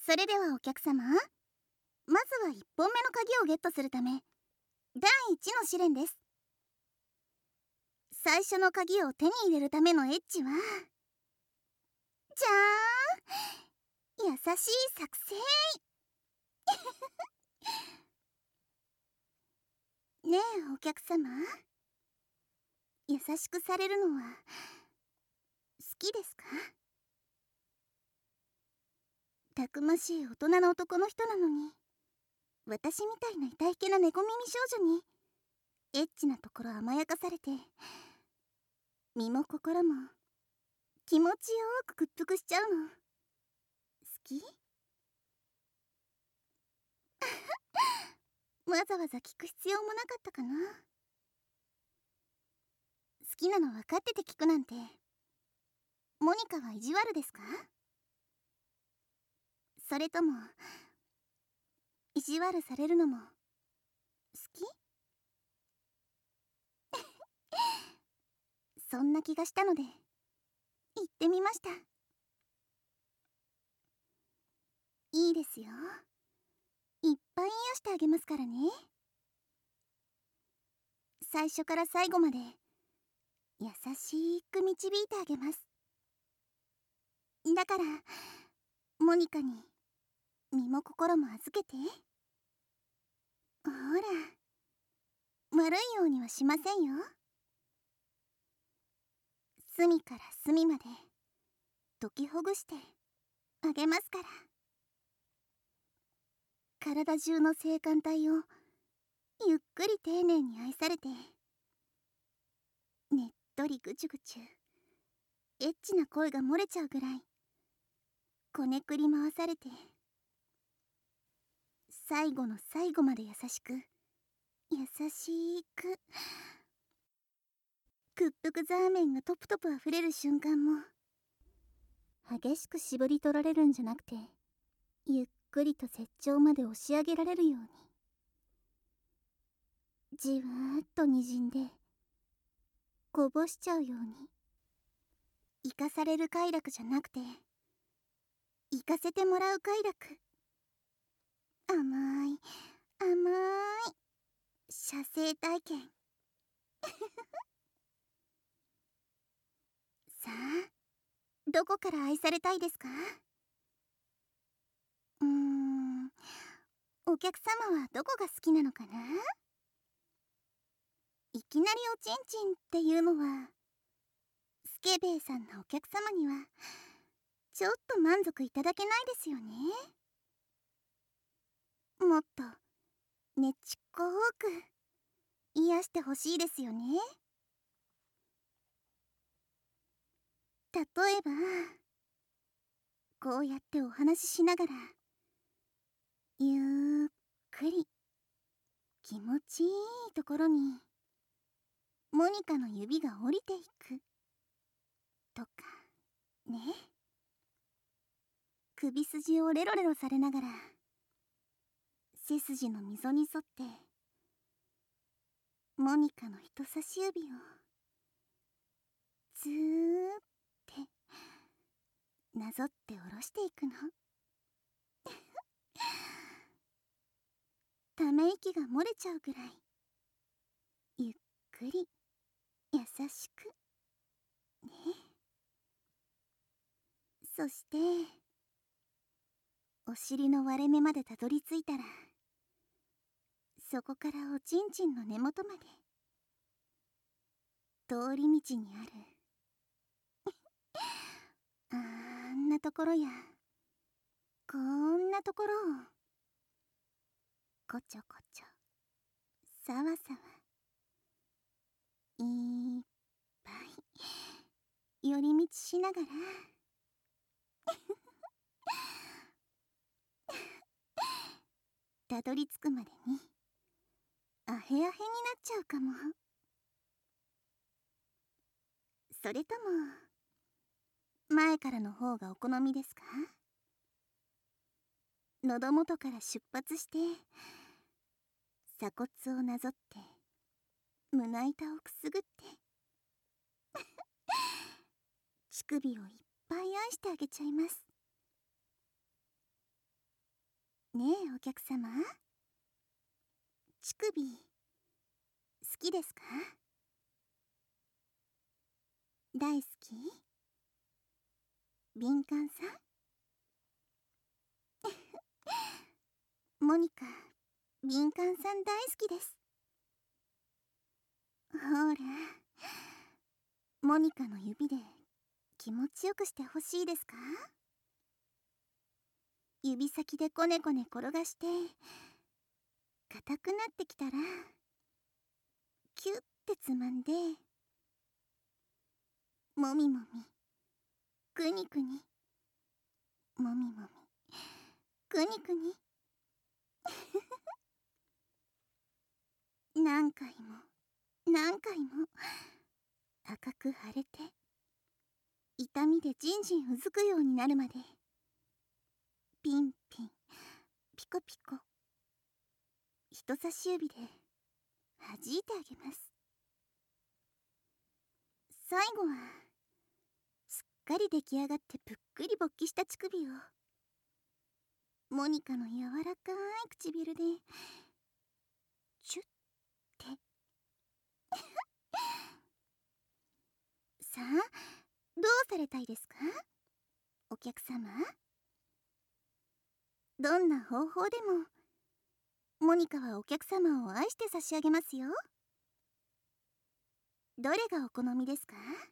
それではお客様、まずは1本目の鍵をゲットするため第1の試練です。最初の鍵を手に入れるためのエッチはじゃーん、優しい作戦ねえお客様、優しくされるのは好きですか？たくましい大人の男の人なのに、私みたいな痛いけな猫耳少女にエッチなところ甘やかされて、身も心も気持ちよく屈服しちゃうの好き？わざわざ聞く必要もなかったかな。好きなの分かってて聞くなんて、モニカは意地悪ですか？それとも意地悪されるのも好き？そんな気がしたので言ってみました。いいですよ、いっぱい癒してあげますからね。最初から最後まで優しく導いてあげます。だからモニカに身も心も預けて。ほら、悪いようにはしませんよ。隅から隅まで解きほぐしてあげますから。体中の性感帯をゆっくり丁寧に愛されて、ねっとりぐちゅぐちゅエッチな声が漏れちゃうぐらいこねくり回されて、最後の最後まで優しく優しく屈服ザーメンがトプトプあふれる瞬間も、激しく絞り取られるんじゃなくて、ゆっくりと絶頂まで押し上げられるように、じわーっとにじんでこぼしちゃうように。生かされる快楽じゃなくて、生かせてもらう快楽。甘い甘い射精体験さあ、どこから愛されたいですか？お客様はどこが好きなのかな？いきなりおちんちんっていうのは、スケベーさんなお客様にはちょっと満足いただけないですよね。もっとねちっこく癒してほしいですよね。例えばこうやってお話ししながら、ゆっくり気持ちいいところにモニカの指が降りていくとかね。首筋をレロレロされながら背筋の溝に沿ってモニカの人差し指をずーってなぞって下ろしていくの。ため息が漏れちゃうぐらいゆっくり優しくね。そしてお尻の割れ目までたどり着いたら、そこからおちんちんの根元まで、通り道にあるあんなところやこんなところをこちょこちょさわさわいっぱい寄り道しながらたどり着くまでにアヘアヘになっちゃうかも。それとも前からの方がお好みですか？喉元から出発して鎖骨をなぞって胸板をくすぐって乳首をいっぱい愛してあげちゃいます。 ねえお客様、乳首好きですか？大好き？敏感さん？モニカ、敏感さん大好きです。ほら、モニカの指で気持ちよくしてほしいですか？指先でこねこね転がして硬くなってきたらキュッてつまんで、もみもみ、くにくに、もみもみ、くにくに何回も何回も赤く腫れて痛みでじんじんうずくようになるまでピンピンピコピコ人差し指で弾いてあげます。最後はすっかり出来上がってぷっくり勃起した乳首をモニカの柔らかい唇でチュッてさあ、どうされたいですかお客様？どんな方法でもモニカはお客様を愛して差し上げますよ。どれがお好みですか？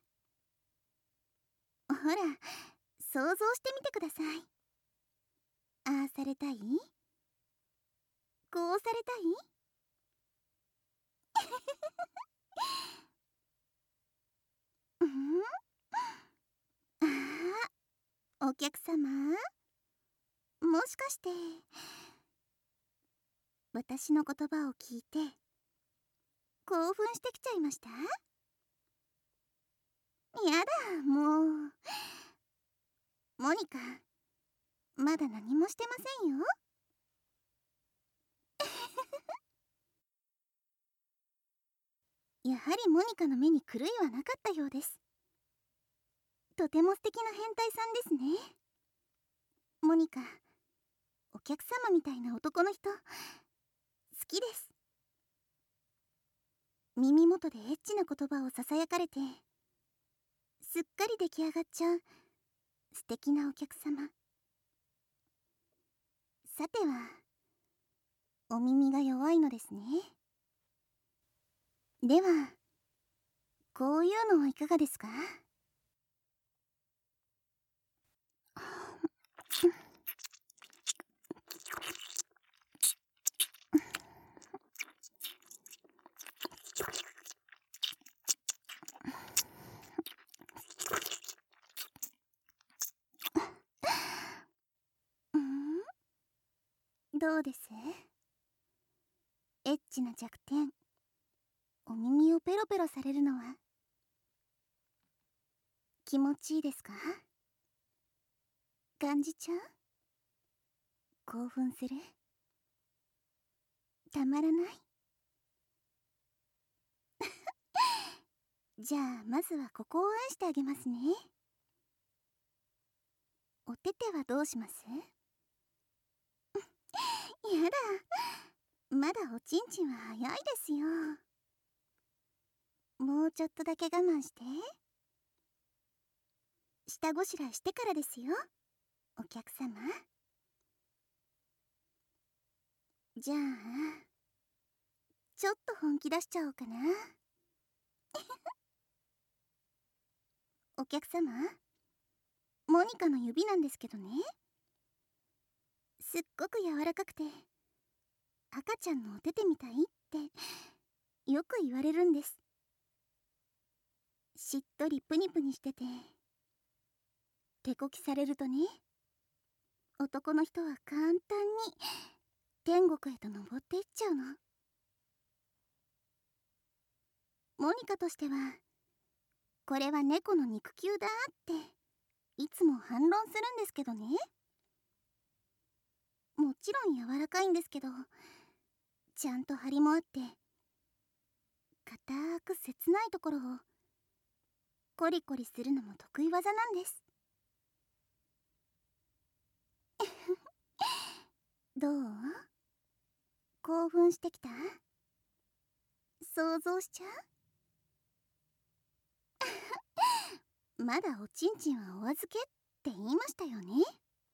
ほら、想像してみてください。ああされたい？こうされたい？うん？ああ、お客様、もしかして私の言葉を聞いて興奮してきちゃいました？やだ、もう。モニカ、まだ何もしてませんよ。やはりモニカの目に狂いはなかったようです。とても素敵な変態さんですね。モニカ、お客様みたいな男の人好きです。耳元でエッチな言葉をささやかれてすっかり出来上がっちゃう素敵なお客様。さてはお耳が弱いのですね。ではこういうのはいかがですか？どうです？エッチな弱点、お耳をペロペロされるのは気持ちいいですか？感じちゃう？興奮する？たまらない？じゃあまずはここを愛してあげますね。お手手はどうします？やだ、まだおちんちんは早いですよ。もうちょっとだけ我慢して。下ごしらえしてからですよ、お客様。じゃあちょっと本気出しちゃおうかな。お客様、モニカの指なんですけどね、すっごく柔らかくて赤ちゃんのお手手みたいってよく言われるんです。しっとりプニプニしてて手こきされるとね、男の人は簡単に天国へと登っていっちゃうの。モニカとしてはこれは猫の肉球だっていつも反論するんですけどね。もちろん柔らかいんですけど、ちゃんと張りもあって固く切ないところをコリコリするのも得意技なんです。 どう？興奮してきた？想像しちゃう？まだおちんちんはお預けって言いましたよね。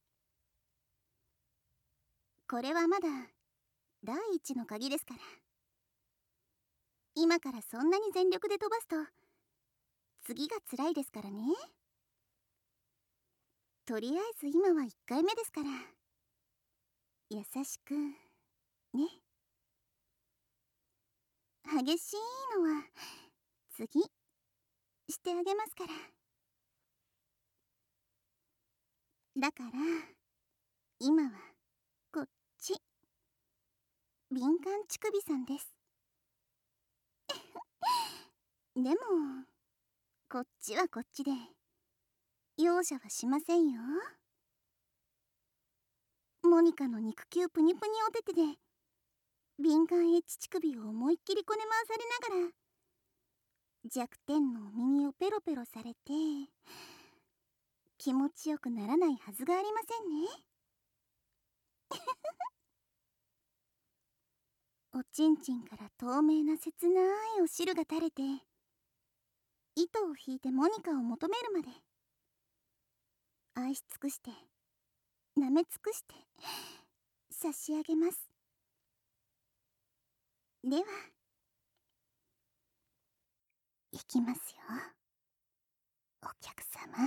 これはまだ第一の鍵ですから。今からそんなに全力で飛ばすと次が辛いですからね。とりあえず今は1回目ですから優しくね。激しいのは次してあげますから。だから今はこっち、敏感乳首さんです。でもこっちはこっちで容赦はしませんよ。モニカの肉球プニプニお手手で敏感エッチ乳首を思いっきりこね回されながら弱点のお耳をペロペロされて気持ちよくならないはずがありませんね。おちんちんから透明な切ないお汁が垂れて糸を引いてモニカを求めるまで愛し尽くして舐め尽くして差し上げます。では行きますよ、お客様。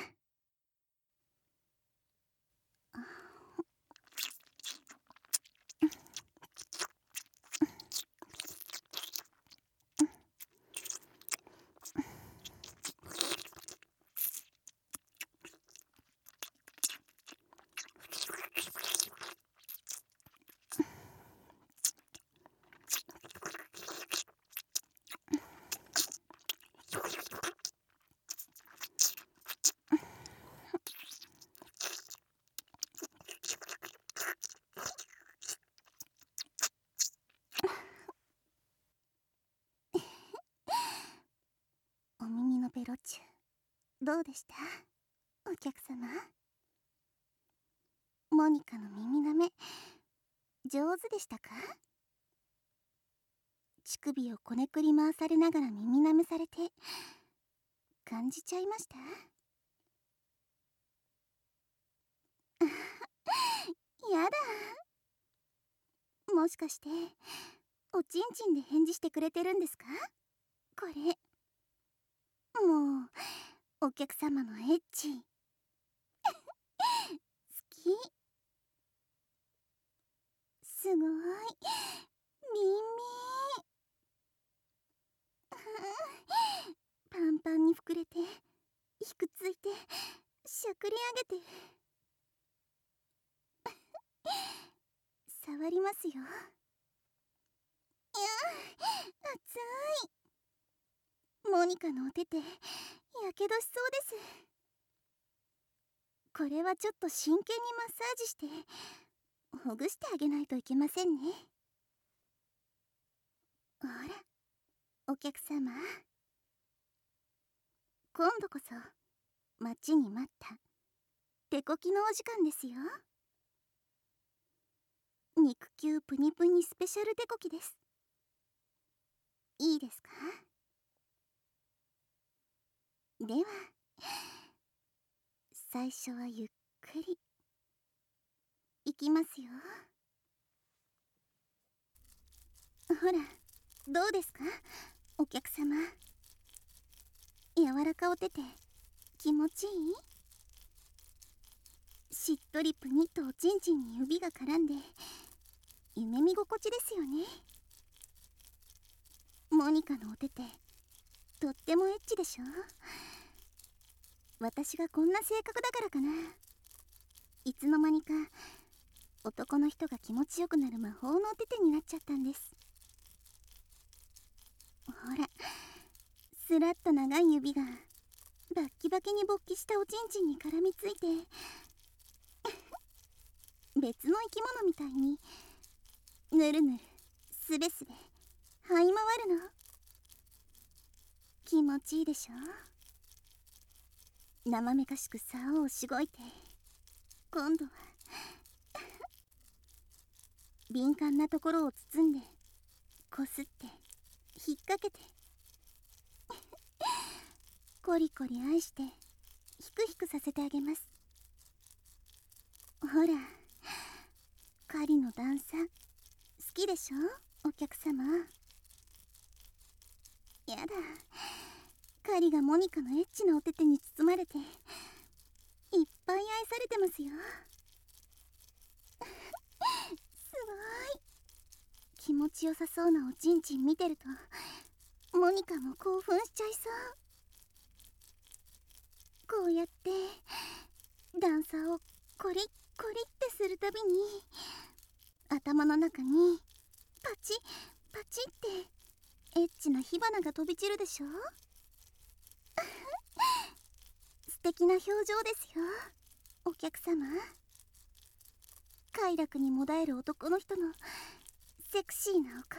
お耳のベロチュどうでした、お客様？モニカの耳なめ上手でしたか？乳首をこねくり回されながら耳なめされて感じちゃいました？やだ、もしかしておちんちんで返事してくれてるんですか？これもうお客様のエッチ好き。すごい耳パンパンに膨れてひくついてしゃくり上げて触りますよ。いや熱い。モニカのお手手やけどしそうです。これはちょっと真剣にマッサージしてほぐしてあげないといけませんね。ほらお客様、今度こそ待ちに待った手こきのお時間ですよ。肉球プニプニスペシャル手こきです。いいですか？では最初はゆっくりいきますよ。ほらどうですかお客様？柔らかお手手気持ちいい？しっとりプニッとおちんちんに指が絡んで夢見心地ですよね。モニカのお手手とってもエッチでしょ。私がこんな性格だからかな、いつの間にか男の人が気持ちよくなる魔法のお手手になっちゃったんです。ほらスラッと長い指がバッキバキに勃起したおちんちんに絡みついて別の生き物みたいにぬるぬるすべすべ這い回るの気持ちいいでしょ。生めかしく竿をしごいて今度は敏感なところを包んで、こすって引っ掛けてコリコリ愛してヒクヒクさせてあげます。ほら、カリの段差好きでしょ、お客様。やだ、カリがモニカのエッチなお手手に包まれていっぱい愛されてますよ。すごい。気持ちよさそうなおちんちん見てるとモニカも興奮しちゃいそう。こうやって段差をコリッコリってするたびに頭の中にパチッパチッってエッチな火花が飛び散るでしょ。素敵な表情ですよ、お客様。快楽にもだえる男の人のセクシーなお顔。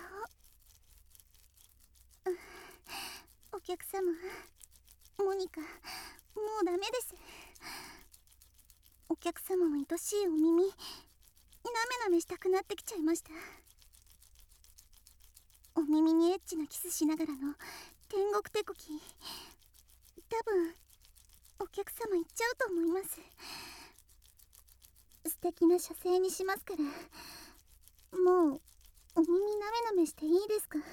お客様、モニカ、もうダメです。お客様の愛しいお耳、なめなめしたくなってきちゃいました。お耳にエッチなキスしながらの天国手こき、多分お客様行っちゃうと思います。素敵な射精にしますから、もうお耳なめなめしていいですか。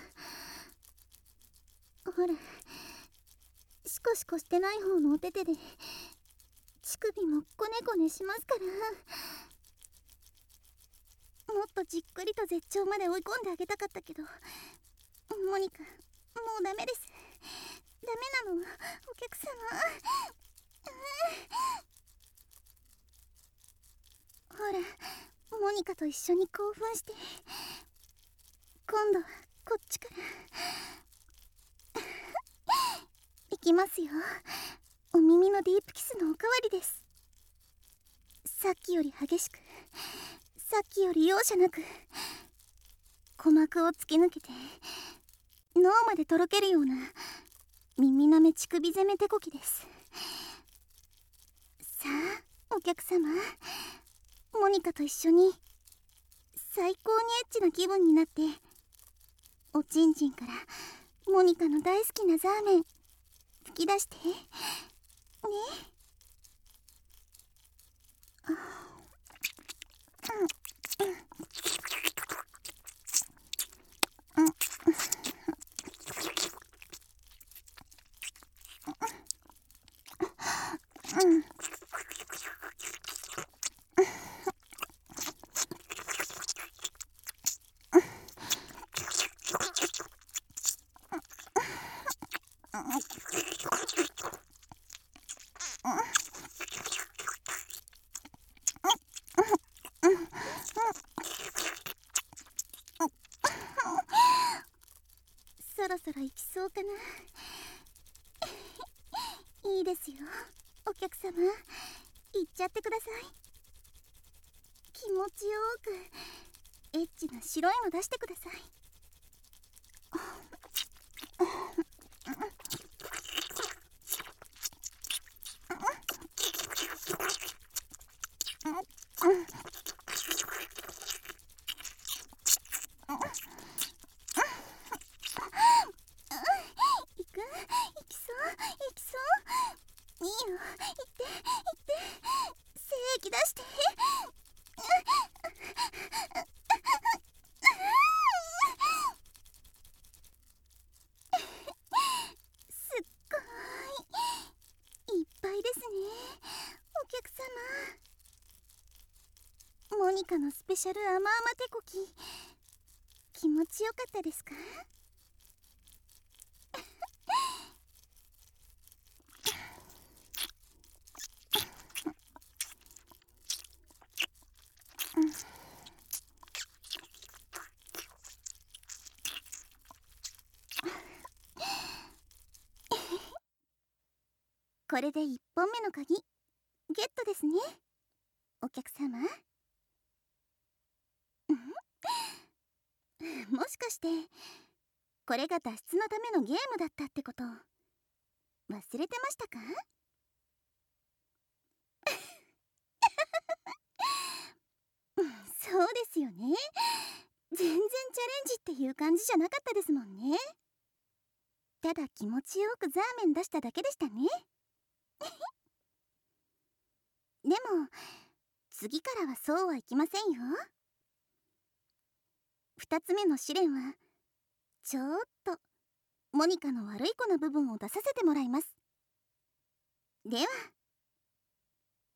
ほら、シコシコしてない方のお手手で乳首もコネコネしますから。もっとじっくりと絶頂まで追い込んであげたかったけど、モニカ、もうダメです。ダメなの、お客様。ほら、モニカと一緒に興奮して、今度はこっちからいきますよ。お耳のディープキスのおかわりです。さっきより激しく、さっきより容赦なく、鼓膜を突き抜けて脳までとろけるような耳なめ乳首攻め手こきです。さあ、お客様、モニカと一緒に最高にエッチな気分になって、おちんちんからモニカの大好きなザーメン吹き出してね。そろそろ行きそうかな。いいですよ、お客様、行っちゃってください。気持ちよくエッチな白いの出してください。行きそう行きそう。いいよ、行って行って、精液出して。すっごいいっぱいですね、お客様。モニカのスペシャル甘々手こき、気持ちよかったですか。これで1本目の鍵ゲットですね、お客様。もしかしてこれが脱出のためのゲームだったってこと忘れてましたか。そうですよね。 全然チャレンジっていう感じじゃなかったですもんね。ただ気持ちよくザーメン出しただけでしたね。でも次からはそうはいきませんよ。2つ目の試練はちょっとモニカの悪い子の部分を出させてもらいます。では